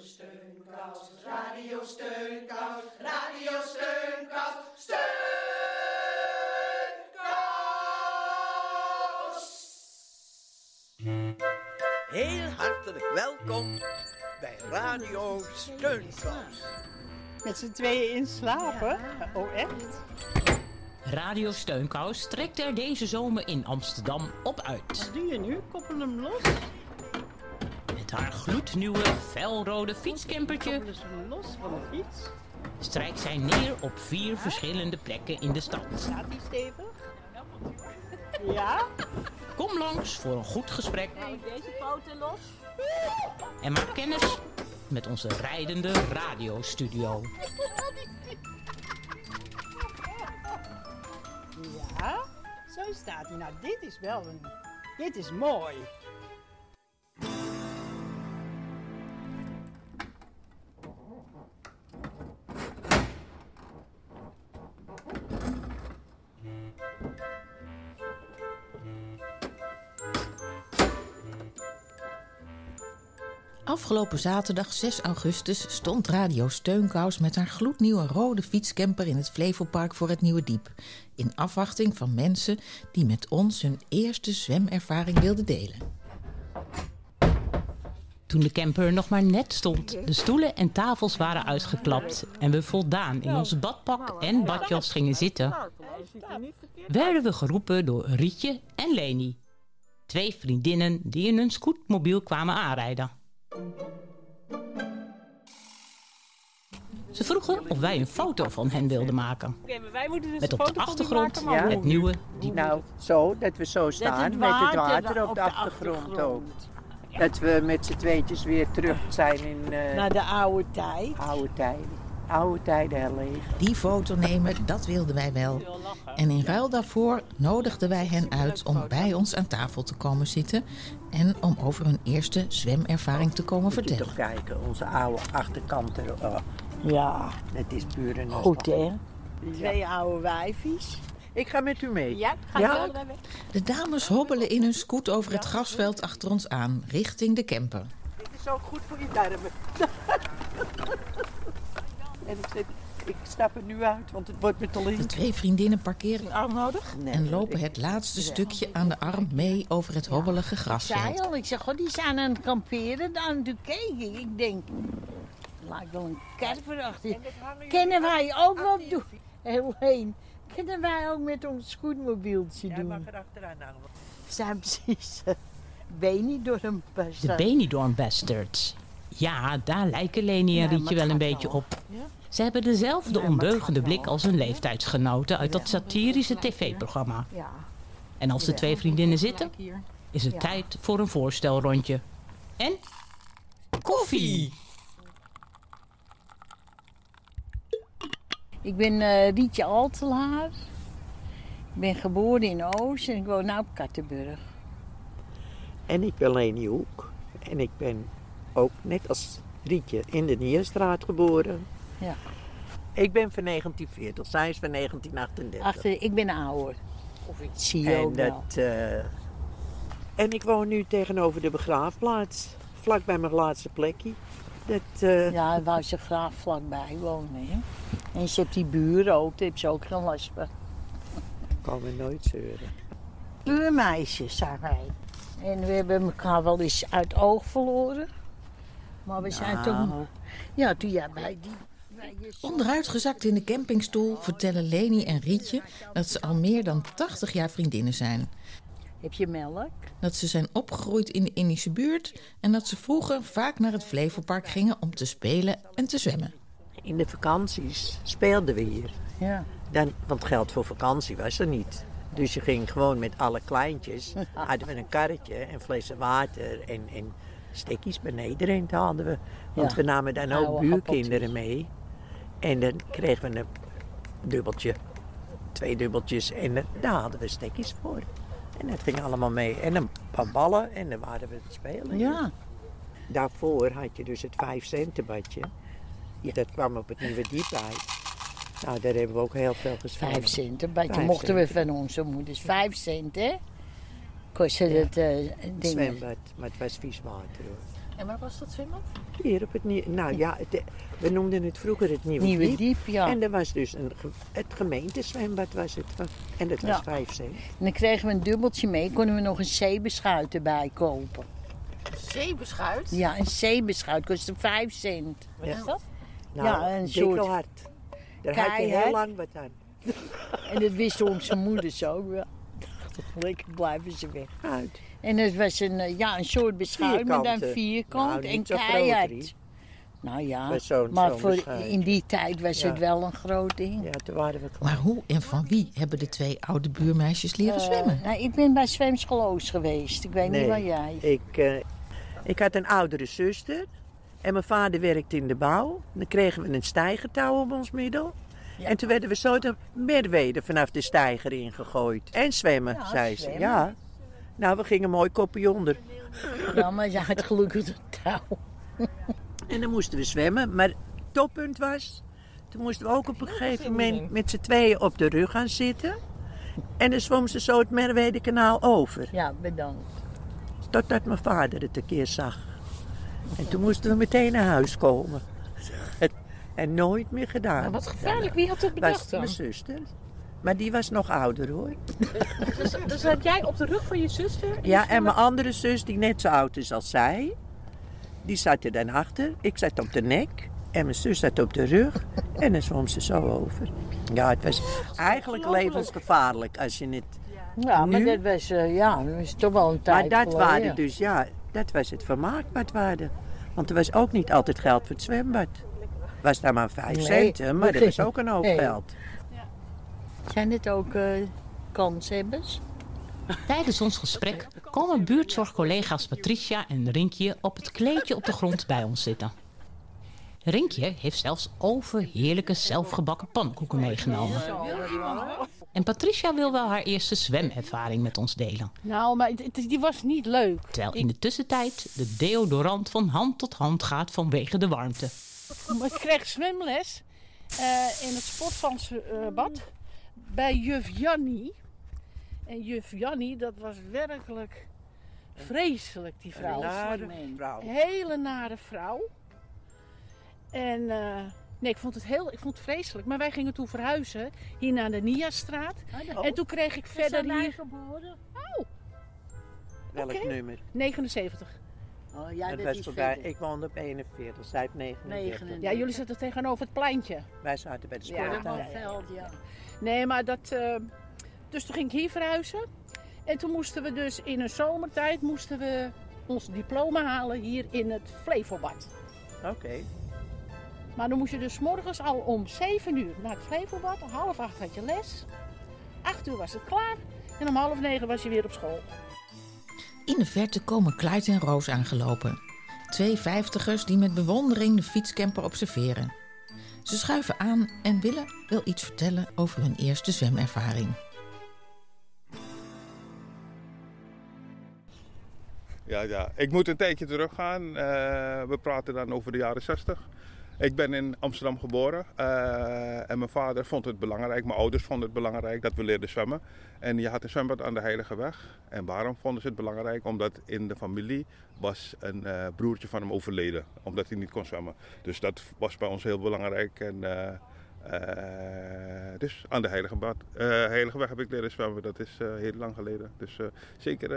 Steunkous, Radio Steunkous, Radio Steunkous, Steunkous. Heel hartelijk welkom bij Radio Steunkous. Met z'n tweeën in slapen? Ja. Oh, echt? Radio Steunkous trekt er deze zomer in Amsterdam op uit. Wat doe je nu? Koppel hem los? Met haar gloednieuwe, felrode fietscampertje Koppelen ze hem los van de fiets? strijkt zij neer op 4 verschillende plekken in de stad. Staat die stevig? Ja? Kom langs voor een goed gesprek Nou, deze poten los. en maak kennis met onze rijdende radiostudio. Ja? Zo staat hij. Nou, dit is mooi. Afgelopen zaterdag 6 augustus stond Radio Steunkous met haar gloednieuwe rode fietscamper in het Flevopark voor het Nieuwe Diep. In afwachting van mensen die met ons hun eerste zwemervaring wilden delen. Toen de camper nog maar net stond, de stoelen en tafels waren uitgeklapt en we voldaan in ons badpak en badjas gingen zitten, werden we geroepen door Rietje en Leni. 2 vriendinnen die in hun scootmobiel kwamen aanrijden. Ze vroegen of wij een foto van hen wilden maken. Met op de achtergrond het nieuwe diep. Nou, zo, dat we zo staan met het water op de achtergrond ook. Dat we met z'n tweetjes weer terug zijn in Naar de oude tijd. oude tijden. Oude tijden herleven. Die foto nemen, dat wilden wij wel. En in ruil daarvoor nodigden wij hen uit om bij ons aan tafel te komen zitten en om over hun eerste zwemervaring te komen Moet je vertellen. toch kijken, onze oude achterkant er. Ja, Het is puur een goed hè? 2 oude wijfies. Ik ga met u mee. Ja, ga Ja? je wel mee? De dames hobbelen in hun scoot over het grasveld achter ons aan, richting de camper. Dit is ook goed voor je darmen. En ik stap er nu uit, want het wordt me te De link. 2 vriendinnen parkeren Arm nodig? en lopen het laatste stukje aan de arm mee over het hobbelige Zei grasveld. al, ik zeg, god, die zijn aan het kamperen. Dan toen keek ik. Ik denk, er lijkt wel een kerver achter. Kennen wij ook wel doen? Heel heen. Kunnen wij ook met ons scootmobieltje Jij doen? mag er achteraan hangen. Zijn precies Benidorm De bestaat. Benidorm Bastards. Ja, daar lijken Leni en Rietje wel een beetje op. Ze hebben dezelfde ondeugende blik als hun leeftijdsgenoten uit dat satirische tv-programma. Ja. En als de 2 vriendinnen zitten, is het tijd voor een voorstelrondje. En koffie! Ik ben Rietje Altelaar. Ik ben geboren in Oost en ik woon nu op Kattenburg. En ik ben Leni Hoek. En ik ben ook net als Rietje in de Nierstraat geboren. Ja. Ik ben van 1940, zij is van 1938. Ik ben ouder. Of ik zie je ook wel. En ik woon nu tegenover de begraafplaats. Vlak bij mijn laatste plekje. Ja, daar wou ze graag vlakbij wonen. Hè? En ze heeft die buren ook, daar heeft ze ook geen last van. Kan me nooit zeuren. Buurmeisjes zijn wij. En we hebben elkaar wel eens uit oog verloren. Maar we zijn toen... Ja, toen jij bij die... Onderuitgezakt in de campingstoel vertellen Leni en Rietje dat ze al meer dan 80 jaar vriendinnen zijn. Heb je melk? Dat ze zijn opgegroeid in de Indische buurt en dat ze vroeger vaak naar het Flevopark gingen om te spelen en te zwemmen. In de vakanties speelden we hier. Ja. Want geld voor vakantie was er niet. Dus je ging gewoon met alle kleintjes. Hadden we een karretje en flessen water en stekjes beneden hadden we. Want we namen dan ook Oude buurkinderen mee. En dan kregen we een dubbeltje, 2 dubbeltjes en daar hadden we stekjes voor. En dat ging allemaal mee. En een paar ballen en dan waren we het spelen. Ja. Daarvoor had je dus het 5-centen badje. Dat kwam op het Nieuwe Diep uit. Nou, daar hebben we ook heel veel gespeeld. 5 cent. Een beetje 5 mochten we centen. van onze moeders. 5 cent, hè? Kostte het ding. Zwembad, maar het was vies water hoor. En waar was dat zwembad? Hier op het nieuwe... Nou ja, we noemden het vroeger het Nieuwe Diep. Ja. En er was dus het gemeentezwembad was het. En dat was 5 cent. En dan kregen we een dubbeltje mee. Konden we nog een zeebeschuit erbij kopen. Zeebeschuit? Ja, een zeebeschuit kostte 5 cent. Wat is dat? Nou, Ja, een soort dikkelhard. Daar had je heel keihard. lang wat aan. En dat wisten onze moeders ook wel. Lekker blijven ze weg. Uit. En het was een soort beschuit, maar dan Vierkante. vierkant Nou, en niet zo groot, keihard. Rie. Nou ja, Met zo'n maar zo'n voor beschuit. in die tijd was Ja. het wel een groot ding. Ja, toen waren we klaar. Maar hoe en van wie hebben de 2 oude buurmeisjes leren zwemmen? Nou, ik ben bij zwemschool Oost geweest. Ik weet niet waar jij. Ik had een oudere zuster. En mijn vader werkte in de bouw. Dan kregen we een steigertouw op ons middel. Ja. En toen werden we zo de Merwede vanaf de steiger ingegooid. En zwemmen, Ja, zei ze. zwemmen. Ja. Nou, we gingen mooi kopje onder. Ja, maar je had gelukkig een touw. En dan moesten we zwemmen. Maar het toppunt was... Toen moesten we ook op een gegeven moment met z'n tweeën op de rug gaan zitten. En dan zwom ze zo het Merwedekanaal over. Ja, bedankt. Totdat mijn vader het een keer zag. En toen moesten we meteen naar huis komen. En nooit meer gedaan. Maar wat gevaarlijk, wie had het Was bedacht dan? mijn zuster. Maar die was nog ouder hoor. Dus zat jij op de rug van je zuster? Ja, en mijn andere zus, die net zo oud is als zij, die zat er dan achter. Ik zat op de nek en mijn zus zat op de rug. En dan zwom ze zo over. Ja, het was eigenlijk levensgevaarlijk als je het... Ja, maar Nu? dat was, dat was toch wel een tijd Maar dat geleden. waren dus, ja, dat was het vermaak wat waarde. Want er was ook niet altijd geld voor het zwembad. Was daar maar 5 Nee, centen, maar dat was ook een hoop nee. geld. Zijn dit ook kanshebbers? Tijdens ons gesprek komen buurtzorgcollega's Patricia en Rinkje op het kleedje op de grond bij ons zitten. Rinkje heeft zelfs overheerlijke zelfgebakken pannenkoeken meegenomen. En Patricia wil wel haar eerste zwemervaring met ons delen. Nou, maar die was niet leuk. Terwijl in de tussentijd de deodorant van hand tot hand gaat vanwege de warmte. Ik kreeg zwemles in het sportvansbad bij juf Jannie. En juf Jannie, dat was werkelijk vreselijk, die vrouw. Hele nare vrouw. En nee, ik vond het vreselijk. Maar wij gingen toen verhuizen hier naar de Niastraat. En toen kreeg ik verder hier... Welk Oké. nummer? 79. Oh ja, Dat dat was is voorbij. verder. Ik woonde op 41, zij heeft 49. Ja, jullie zitten tegenover het pleintje. Wij zaten bij de Ja. sporttuin. Veld, ja. Nee, maar dat... dus toen ging ik hier verhuizen. En toen moesten we dus in een zomertijd ons diploma halen hier in het Flevobad. Oké. Maar dan moest je dus 's morgens al om 7 uur naar het Flevobad. Om 7:30 had je les. 8 uur was het klaar. En om 8:30 was je weer op school. In de verte komen Clyde en Roos aangelopen. 2 vijftigers die met bewondering de fietscamper observeren. Ze schuiven aan en wil iets vertellen over hun eerste zwemervaring. Ja, ik moet een tijdje teruggaan. We praten dan over de jaren 60. Ik ben in Amsterdam geboren en mijn vader vond het belangrijk, mijn ouders vonden het belangrijk dat we leerden zwemmen. En je had een zwembad aan de Heilige Weg. En waarom vonden ze het belangrijk? Omdat in de familie was een broertje van hem overleden, omdat hij niet kon zwemmen. Dus dat was bij ons heel belangrijk. En, dus aan de Heilige Weg heb ik leren zwemmen, dat is heel lang geleden. Dus zeker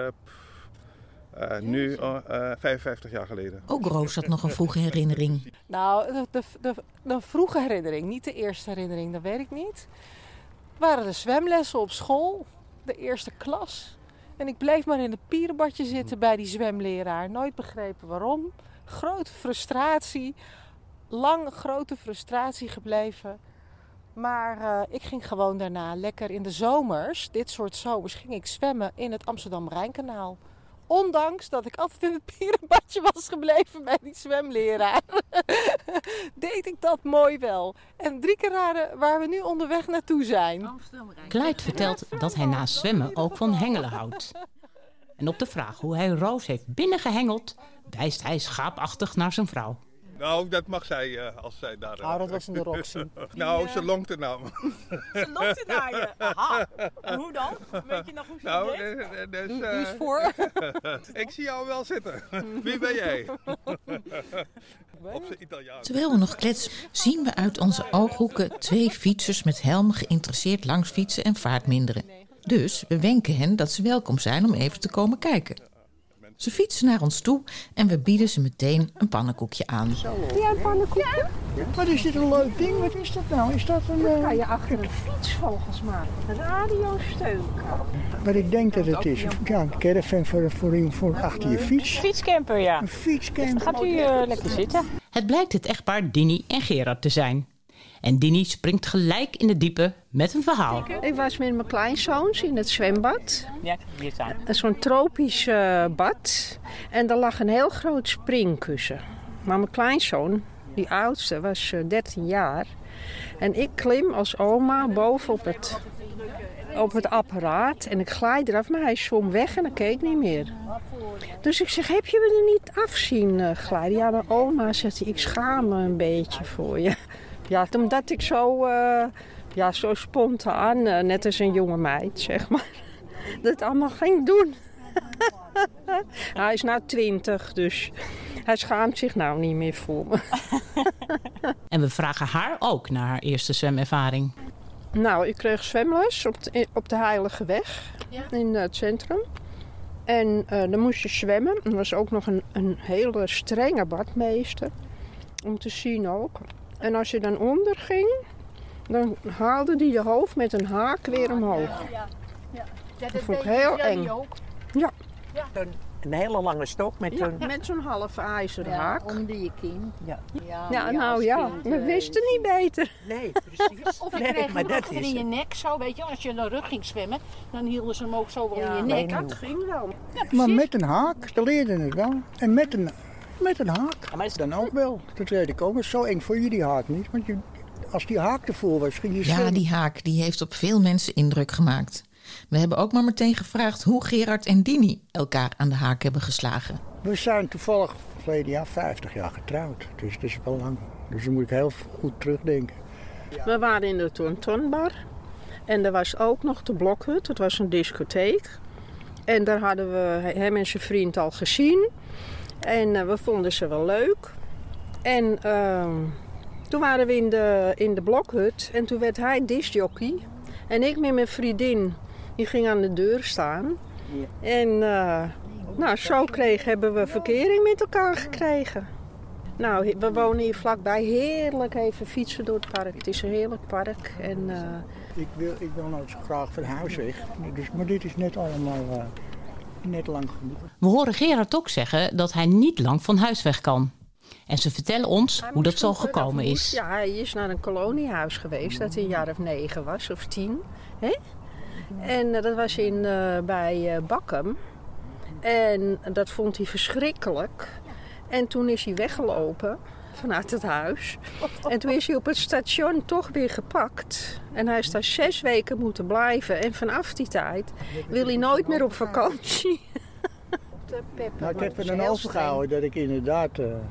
nu 55 jaar geleden. Ook Roos had nog een vroege herinnering. Nou, de vroege herinnering, niet de eerste herinnering, dat weet ik niet. Waren de zwemlessen op school, de eerste klas. En ik bleef maar in het pierenbadje zitten bij die zwemleraar. Nooit begrepen waarom. Grote frustratie. Grote frustratie gebleven. Maar ik ging gewoon daarna lekker in de zomers, dit soort zomers, ging ik zwemmen in het Amsterdam-Rijnkanaal. Ondanks dat ik altijd in het pierenbadje was gebleven bij die zwemleraar. Deed ik dat mooi wel. En 3 keer raden waar we nu onderweg naartoe zijn. Clyde vertelt dat hij naast zwemmen ook van hengelen houdt. En op de vraag hoe hij Roos heeft binnengehengeld, wijst hij schaapachtig naar zijn vrouw. Nou, dat mag zij als zij daar... dat was in de Roxy. Nou, ze lonkte naar me. Ze loopt naar je. Aha. Hoe dan? Weet je nog hoe ze deed? Dus, Doe eens voor. ik zie jou wel zitten. Wie ben jij? Op zijn Italiaans. Terwijl we nog kletsen, zien we uit onze ooghoeken 2 fietsers met helm geïnteresseerd langs fietsen en vaart minderen. Dus we wenken hen dat ze welkom zijn om even te komen kijken. Ze fietsen naar ons toe en we bieden ze meteen een pannenkoekje aan. Ja, een pannenkoekje? Wat is dit een leuk ding? Wat is dat nou? Is dat een... Dat kan je achter een fiets volgens mij. Radio Steunkous. Wat ik denk dat het is. Ja, een caravan voor achter je fiets. Fietscamper, ja. Een fietscamper. Gaat u lekker zitten? Het blijkt het echtpaar Dini en Gerard te zijn. En Dini springt gelijk in de diepe met een verhaal. Ik was met mijn kleinzoons in het zwembad. Ja, hier staan. Zo'n tropisch bad. En er lag een heel groot springkussen. Maar mijn kleinzoon, die oudste, was 13 jaar. En ik klim als oma boven op het apparaat. En ik glijd eraf, maar hij zwom weg en ik keek niet meer. Dus ik zeg, heb je me er niet af zien glijden? Ja, maar oma, zegt hij, ik schaam me een beetje voor je. Ja, omdat ik zo spontaan, net als een jonge meid, zeg maar, dat allemaal ging doen. Hij is nou 20, dus hij schaamt zich nou niet meer voor me. En we vragen haar ook naar haar eerste zwemervaring. Nou, ik kreeg zwemles op de Heilige Weg in het centrum. En dan moest je zwemmen. Er was ook nog een hele strenge badmeester, om te zien ook. En als je dan onder ging, dan haalde die je hoofd met een haak weer omhoog. Dat vond ik heel eng. Ja. Een hele lange stok met met zo'n half ijzeren haak. Onder je kin. Ja, we wisten niet beter. Nee, precies. Of je kreeg hem achter in je nek, zo weet je. Als je naar de rug ging zwemmen, dan hielden ze hem ook zo wel in je nek. Dat ging wel. Maar met een haak, ze leerden het wel. En met een haak, dan ook wel. Dat weet ik ook. Zo eng vond je die haak niet. Want als die haak ervoor was, ging je zwemmen. Ja, die haak die heeft op veel mensen indruk gemaakt. We hebben ook maar meteen gevraagd hoe Gerard en Dini elkaar aan de haak hebben geslagen. We zijn toevallig verleden jaar 50 jaar getrouwd. Dus dat is wel lang. Dus dan moet ik heel goed terugdenken. We waren in de Tontonbar. En er was ook nog de Blokhut. Het was een discotheek. En daar hadden we hem en zijn vriend al gezien. En we vonden ze wel leuk. En toen waren we in de Blokhut. En toen werd hij discjockey. En ik met mijn vriendin, die ging aan de deur staan. Ja. En zo hebben we verkering met elkaar gekregen. Nou, we wonen hier vlakbij. Heerlijk even fietsen door het park. Het is een heerlijk park. En, ik wil nooit zo graag van huis weg. Maar dit is net allemaal net lang genoeg. We horen Gerard ook zeggen dat hij niet lang van huis weg kan. En ze vertellen ons hoe dat zo gekomen is. Ja, hij is naar een koloniehuis geweest dat hij een jaar of 9 was, of 10. Hè? En dat was bij Bakkum. En dat vond hij verschrikkelijk. En toen is hij weggelopen vanuit het huis. En toen is hij op het station toch weer gepakt. En hij is daar 6 weken moeten blijven. En vanaf die tijd wil hij nooit meer op vakantie. Nou, ik heb er dan overgehouden dat ik inderdaad...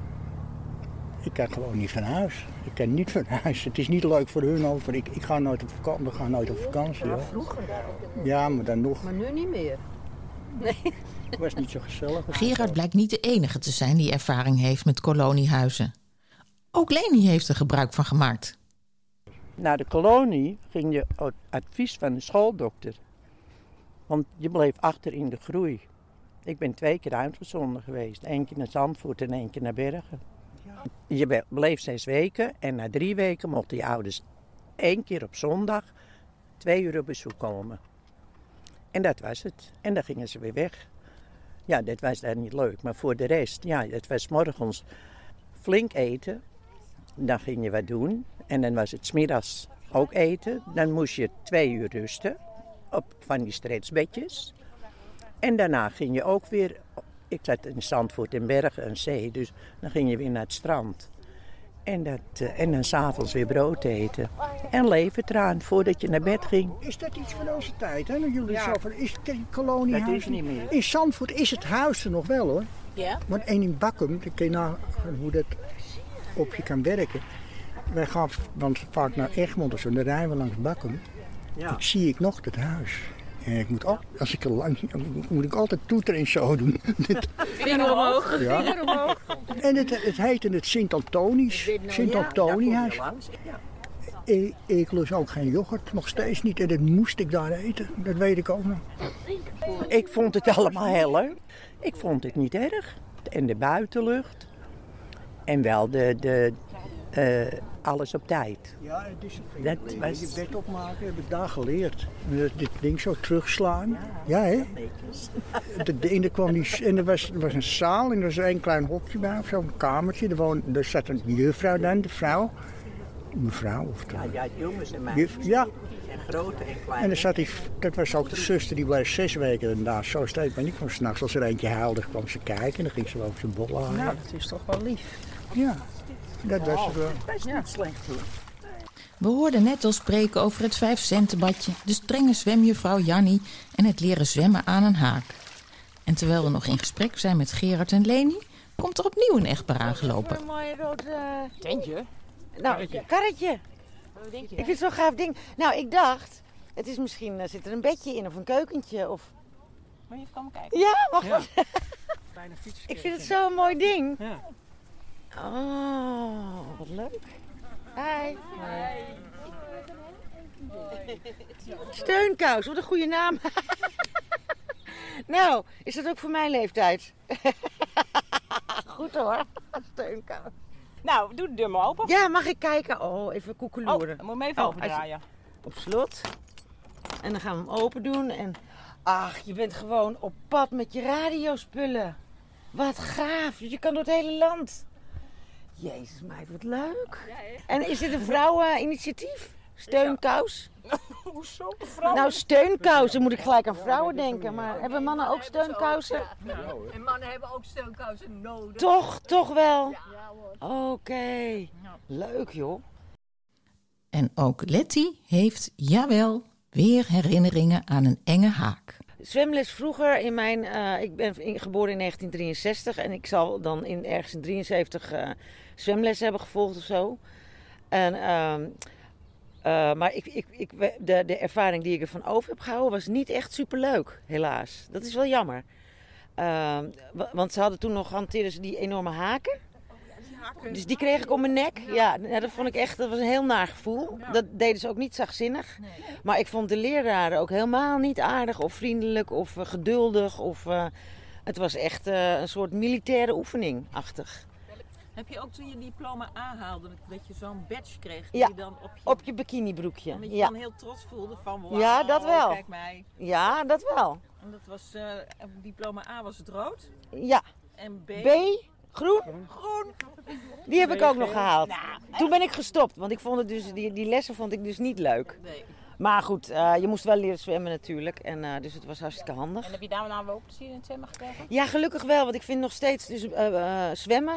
ik kan gewoon niet van huis. Ik kan niet van huis. Het is niet leuk voor hun over. Ik ga nooit op vakantie. We gaan nooit op vakantie. Ja, vroeger. Ja, maar dan nog. Maar nu niet meer. Nee. Het was niet zo gezellig. Gerard blijkt niet de enige te zijn die ervaring heeft met koloniehuizen. Ook Leni heeft er gebruik van gemaakt. Naar de kolonie ging je op advies van de schooldokter. Want je bleef achter in de groei. Ik ben 2 keer uitgezonden geweest. 1 keer naar Zandvoort en 1 keer naar Bergen. Je bleef 6 weken en na 3 weken mochten je ouders 1 keer op zondag 2 uur op bezoek komen. En dat was het. En dan gingen ze weer weg. Ja, dat was daar niet leuk. Maar voor de rest, ja, het was 's morgens flink eten. Dan ging je wat doen. En dan was het 's middags ook eten. Dan moest je 2 uur rusten op van die stretchbedjes. En daarna ging je ook weer... Ik zat in Zandvoort in Bergen en Zee, dus dan ging je weer naar het strand. En dan 's avonds weer brood eten. En levertraan voordat je naar bed ging. Is dat iets van onze tijd, hè? Jullie zo van, is het koloniehuis? Dat is niet meer. In Zandvoort is het huis er nog wel, hoor. Ja? Want één in Bakkum, ik ken hoe dat... op je kan werken. Wij gaan dan vaak naar Egmond of zo, dan rijden we langs Bakkum. Ja. Dan zie ik nog het huis. En ik moet als ik er langs moet ik altijd toeteren en zo doen. Vinger omhoog. Ja. Vinger omhoog. En het heette het Sint-Antonihuis. Ik lust ook geen yoghurt, nog steeds niet. En dat moest ik daar eten, dat weet ik ook nog. Ik vond het allemaal heel leuk. Ik vond het niet erg. En de buitenlucht. En wel alles op tijd. Ja, dat was... Je bed opmaken heb ik daar geleerd. Dit ding zo terugslaan. Ja, hè? En er was een zaal en er was een klein hokje bij, of zo'n kamertje. Er zat een juffrouw dan, de vrouw. Mevrouw of toch? Ja, jongens en meisjes. Ja. En grote en kleine. En dan zat dat was ook de zuster, die bleef 6 weken daar zo steeds. Maar niet van 's nachts, als er eentje huilde, kwam ze kijken en dan ging ze over zijn bol halen. Nou, dat is toch wel lief. Ja, dat was het wel. Dat is niet slecht hoor. We hoorden net al spreken over het 5-centenbadje, de strenge zwemjuffrouw Jannie en het leren zwemmen aan een haak. En terwijl we nog in gesprek zijn met Gerard en Leni, komt er opnieuw een echtpaar aangelopen. Een mooi rood Tentje? karretje. Ik vind het zo'n gaaf ding. Nou, ik dacht, het is misschien zit er een bedje in of een keukentje of... Moet je even komen kijken? Ja, wacht. Ja. Ik vind het zo'n mooi ding. Ja. Oh, wat leuk. Hi. Steunkous, wat een goede naam. Nou, is dat ook voor mijn leeftijd? Goed hoor, Steunkous. Nou, doe de deur maar open. Ja, mag ik kijken? Oh, even koekeloeren. Dan moet je hem even opendraaien. Op slot. En dan gaan we hem open doen. En ach, je bent gewoon op pad met je radiospullen. Wat gaaf. Je kan door het hele land. Jezus meid, wat leuk. Ja, en is dit een vrouweninitiatief? Steunkous? Ja. Hoezo? Vrouwen? Nou, steunkousen moet ik gelijk aan vrouwen denken. Maar hebben mannen ook steunkousen? Ja. En mannen hebben ook steunkousen nodig. Toch wel? Ja hoor. Oké. Leuk joh. En ook Letty heeft, jawel, weer herinneringen aan een enge haak. Zwemles vroeger in mijn... ik ben geboren in 1963 en ik zal dan ergens in 73 zwemlessen hebben gevolgd of zo. En, maar de ervaring die ik ervan over heb gehouden was niet echt superleuk, helaas. Dat is wel jammer. Want ze hadden toen nog, hanteerden ze die enorme haken. Dus die kreeg ik om mijn nek. Ja, dat vond ik echt, dat was een heel naar gevoel. Dat deden ze ook niet zachtzinnig. Maar ik vond de leraren ook helemaal niet aardig of vriendelijk of geduldig. Het was echt een soort militaire oefening-achtig. Heb je ook toen je diploma aanhaalde, dat je zo'n badge kreeg die Ja, je dan op je bikinibroekje. En dat je Ja. dan heel trots voelde van wow, Ja, dat wel. kijk mij. Ja, dat wel. En dat was, diploma A was het rood. Ja. En B? Groen? Groen. Die heb ik ook nog gehaald. Toen ben ik gestopt, want ik vond het dus, die lessen vond ik dus niet leuk. Nee. Maar goed, je moest wel leren zwemmen natuurlijk. En, dus het was hartstikke handig. En heb je daar nou ook plezier in het zwemmen gekregen? Ja, gelukkig wel, want ik vind nog steeds dus, zwemmen.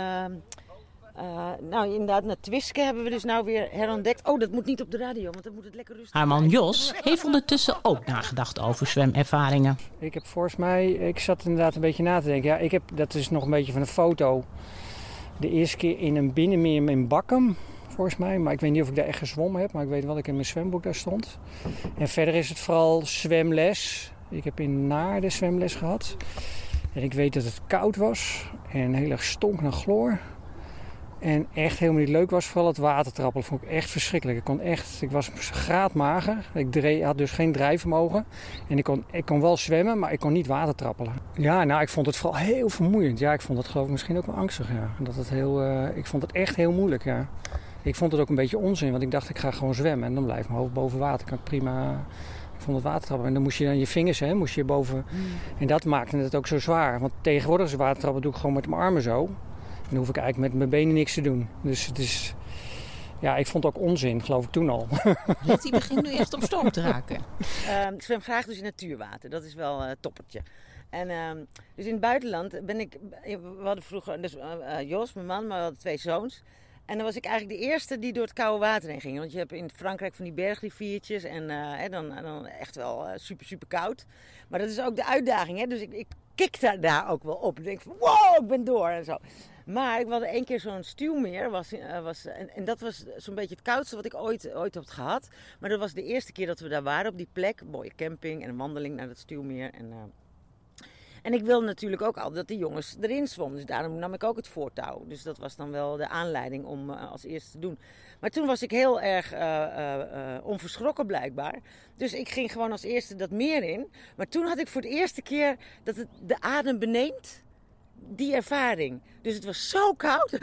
Nou, inderdaad, naar Twiske hebben we dus nou weer herontdekt. Oh, dat moet niet op de radio, want dan moet het lekker rustig Haar man Jos heeft ondertussen ook nagedacht over zwemervaringen. Ik heb volgens mij, ik zat inderdaad een beetje na te denken. Ja, dat is nog een beetje van een foto. De eerste keer in een binnenmeer in Bakkum, volgens mij. Maar ik weet niet of ik daar echt gezwommen heb, maar ik weet wel dat ik in mijn zwemboek daar stond. En verder is het vooral zwemles. Ik heb in Naarden zwemles gehad. En ik weet dat het koud was en heel erg stonk naar chloor. En echt helemaal niet leuk was, vooral het watertrappelen. Dat vond ik echt verschrikkelijk. Ik was graadmager. Ik had dus geen drijfvermogen. En ik kon wel zwemmen, maar ik kon niet watertrappelen. Ja, nou, ik vond het vooral heel vermoeiend. Ja, ik vond het geloof ik misschien ook wel angstig. Ja. Ik vond het echt heel moeilijk, ja. Ik vond het ook een beetje onzin, want ik dacht ik ga gewoon zwemmen. En dan blijft mijn hoofd boven water. Kan ik prima... Ik vond het watertrappen. En dan moest je dan je vingers, moest je boven... En dat maakte het ook zo zwaar. Want tegenwoordig is watertrappen doe ik gewoon met mijn armen zo. En dan hoef ik eigenlijk met mijn benen niks te doen. Dus het is... Ja, ik vond het ook onzin, geloof ik toen al. Letty begint nu echt op stoom te raken. Ik zwem graag dus in natuurwater. Dat is wel een toppertje. En dus in het buitenland we hadden vroeger, dus Jos, mijn man, maar we hadden 2 zoons. En dan was ik eigenlijk de eerste die door het koude water heen ging. Want je hebt in Frankrijk van die bergriviertjes en dan echt wel super, super koud. Maar dat is ook de uitdaging, hè. Dus ik kik daar ook wel op. Ik denk van, wow, ik ben door en zo. Maar ik wilde 1 keer zo'n stuwmeer. En dat was zo'n beetje het koudste wat ik ooit heb gehad. Maar dat was de eerste keer dat we daar waren op die plek. Mooie camping en een wandeling naar het stuwmeer. En ik wilde natuurlijk ook al dat de jongens erin zwommen. Dus daarom nam ik ook het voortouw. Dus dat was dan wel de aanleiding om als eerste te doen. Maar toen was ik heel erg onverschrokken blijkbaar. Dus ik ging gewoon als eerste dat meer in. Maar toen had ik voor de eerste keer dat het de adem beneemt. Die ervaring. Dus het was zo koud.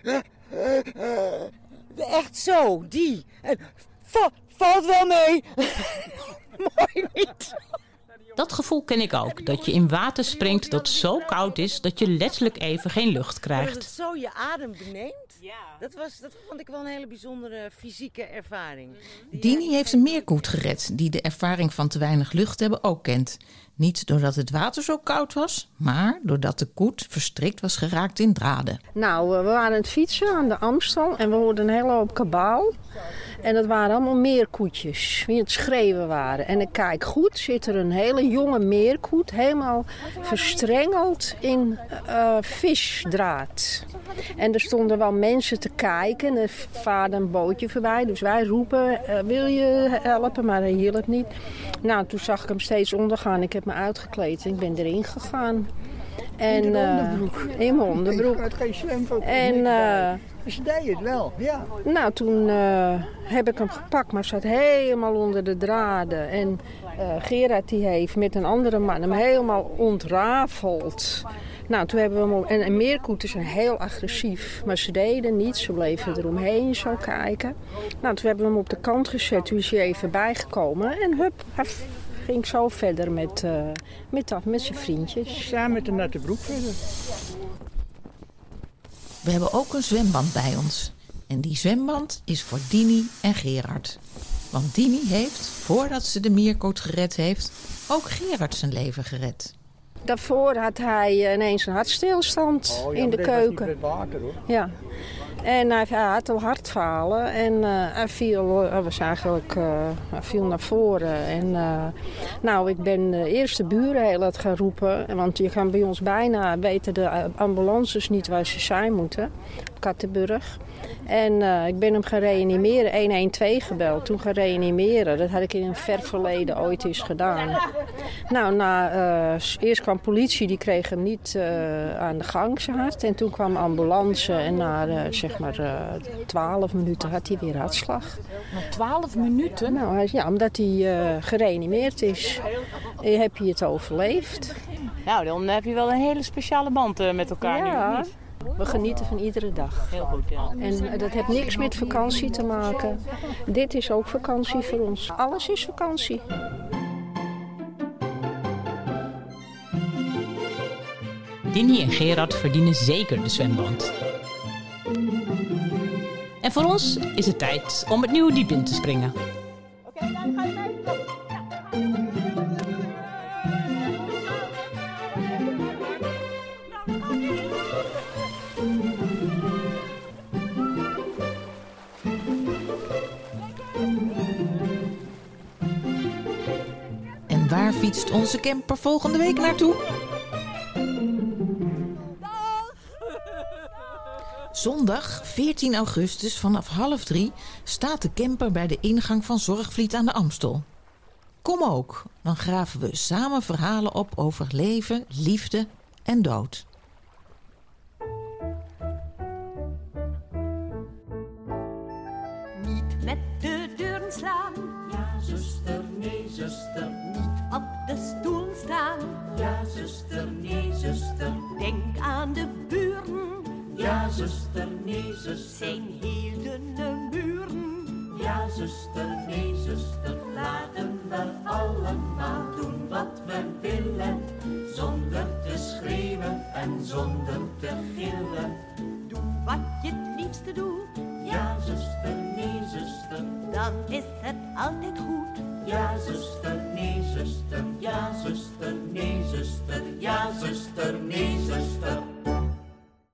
Echt zo, die. En valt wel mee. Mooi niet. Dat gevoel ken ik ook. Dat je in water springt dat zo koud is dat je letterlijk even geen lucht krijgt. Dat het zo je adem beneemt. Dat vond ik wel een hele bijzondere fysieke ervaring. Dini heeft een meerkoet gered die de ervaring van te weinig lucht hebben ook kent. Niet doordat het water zo koud was, maar doordat de koet verstrikt was geraakt in draden. Nou, we waren aan het fietsen aan de Amstel en we hoorden een hele hoop kabaal. En dat waren allemaal meerkoetjes die aan het schreeuwen waren. En ik kijk goed, zit er een hele jonge meerkoet helemaal verstrengeld in visdraad. En er stonden wel mensen te kijken en er vaarde een bootje voorbij. Dus wij roepen, wil je helpen? Maar hij hielp niet. Nou, toen zag ik hem steeds ondergaan. Ik heb me uitgekleed en ik ben erin gegaan. En, in mijn onderbroek. Ik had geen zwembroek. En ze deed het wel, ja. Nou, toen heb ik hem gepakt, maar zat helemaal onder de draden. En Gerard die heeft met een andere man hem helemaal ontrafeld. Nou, toen hebben we hem... En meerkoeten zijn heel agressief. Maar ze deden niets. Ze bleven eromheen zo kijken. Nou, toen hebben we hem op de kant gezet. Toen is hij even bijgekomen. En hup, hij ging zo verder met zijn vriendjes. Samen met de natte broek verder. We hebben ook een zwemband bij ons. En die zwemband is voor Dini en Gerard. Want Dini heeft, voordat ze de meerkoet gered heeft, ook Gerard zijn leven gered. Daarvoor had hij ineens een hartstilstand in de keuken. Met water, hoor. Ja. En hij had al hartfalen en hij viel naar voren. En nou, ik ben eerst de buren heel hard gaan roepen. Want je kan bij ons bijna weten de ambulances niet waar ze zijn moeten. Op Kattenburg. En ik ben hem gaan reanimeren, 112 gebeld, toen gaan reanimeren. Dat had ik in een ver verleden ooit eens gedaan. Nou, eerst kwam politie, die kreeg hem niet aan de gang, zijn hart. En toen kwam ambulance en na 12 minuten had hij weer hartslag. Na 12 minuten? Nou, ja, omdat hij gereanimeerd is. Heb je het overleefd. Nou, dan heb je wel een hele speciale band met elkaar nu, niet? We genieten van iedere dag. Heel goed, ja. En dat heeft niks met vakantie te maken. Dit is ook vakantie voor ons. Alles is vakantie. Dini en Gerard verdienen zeker de zwemband. En voor ons is het tijd om het nieuwe diep in te springen. Oké, dan ga je mee. En waar fietst onze camper volgende week naartoe? Zondag 14 augustus vanaf 2:30 staat de camper bij de ingang van Zorgvliet aan de Amstel. Kom ook, dan graven we samen verhalen op over leven, liefde en dood. Niet met de deuren slaan. Ja, zuster, nee, zuster. Niet op de stoel staan. Ja, zuster, nee, zuster. Denk aan de buren. Ja, zuster, nee, zuster. Zijn heel dunne muren. Ja, zuster, nee, zuster. Laten we allemaal doen wat we willen. Zonder te schreeuwen en zonder te gillen. Doe wat je het liefste doet. Ja, zuster, nee, zuster. Dan is het altijd goed. Ja, zuster, nee, zuster. Ja, zuster, nee, zuster. Ja, zuster, nee, zuster.